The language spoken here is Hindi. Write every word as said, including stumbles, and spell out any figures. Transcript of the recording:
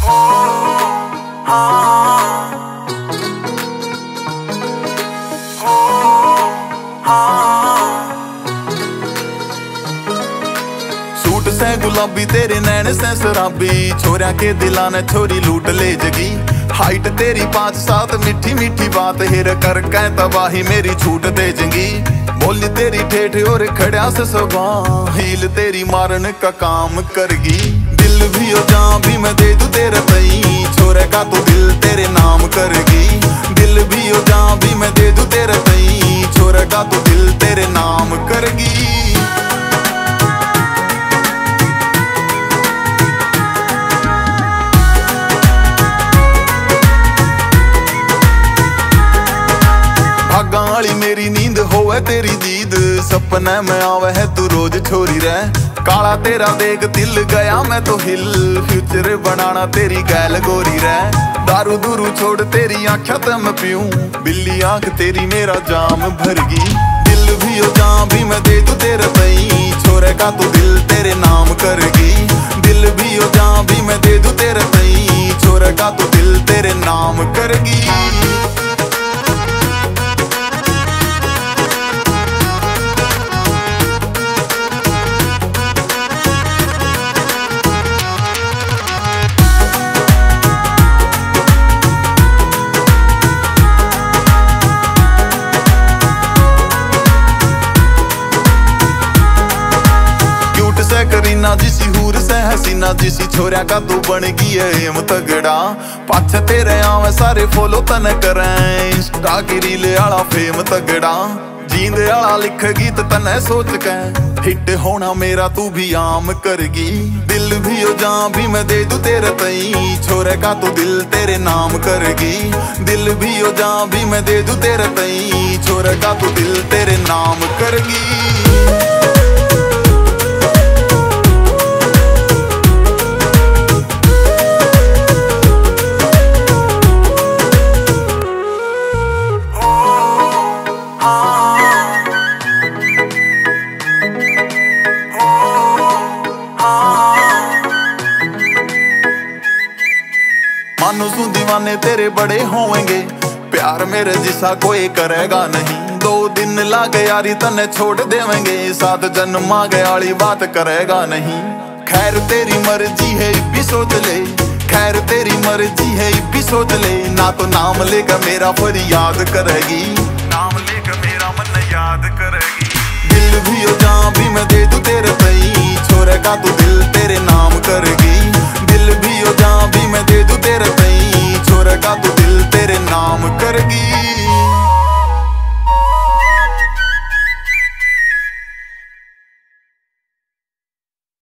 सूट से गुलाबी तेरे नैन से शराबी, छोरिया के दिला ने छोरी लूट ले जगी। हाइट तेरी पाँच सात मीठी मीठी बात, हेर कर कै तबाही मेरी छूट दे जंगी। बोली तेरी ठेठ और खड़िया से सवा, हील तेरी मारन का काम करगी। दिल भी हो जा भी मैं दे दूं तेरे तई, छोरे का तो दिल तेरे नाम करगी। दिल भी हो जा भी मैं दे दूं तेरे तई, छोरे का तो दिल तेरे नाम करगी। भागाली मेरी नींद होवे तेरी दीद, सपने में आवे है तू रोज छोरी रह। काला तेरा देख दिल गया मैं तो हिल, फ्यूचर बनाना तेरी गैल गोरी रह। दारू दूरू छोड़ तेरी आँखें ते मैं पीऊं, बिल्ली आँख तेरी मेरा जाम भरगी। दिल भी हो जा भी मैं दे दूं तेरे तई, छोरे का तो दिल तेरे नाम करगी। दिल भी हो जा भी मैं दे दूं तेरे तई, छोरे का तो दिल तेरे नाम करगी। से करीना जिसी हूर से हसीना जिसी, छोरिया का तू बन गई है एम तगड़ा। पाछे तेरे आवे सारे फॉलो तने करें, इंस्टा की रील आला फेम तगड़ा। जींद आला लिख गीत तने सोच के, हिट होना मेरा तू भी आम करगी। दिल भी हो जा भी मैं दे दूं तेरे तई, छोरे का तो दिल तेरे नाम करगी। दिल भी हो जा भी मैं दे दूं तेरे तई, छोरे का तो दिल तेरे नाम करगी। मानो सू दीवाने तेरे बड़े होंगे, प्यार मेरे जिसा कोई करेगा नहीं। दो दिन लागे यारी तने छोड़ देवेंगे, सात जन्म आगे वाली बात करेगा नहीं। खैर तेरी मर्जी है भी सोच ले, खैर तेरी मर्जी है भी सोच ले। ना तो नाम लेकर मेरा फरियाद करेगी, नाम लेकर मेरा मन याद करेगी। दिल भी हो जा भी मैं दे दूं तेरे तई, छोरे का तू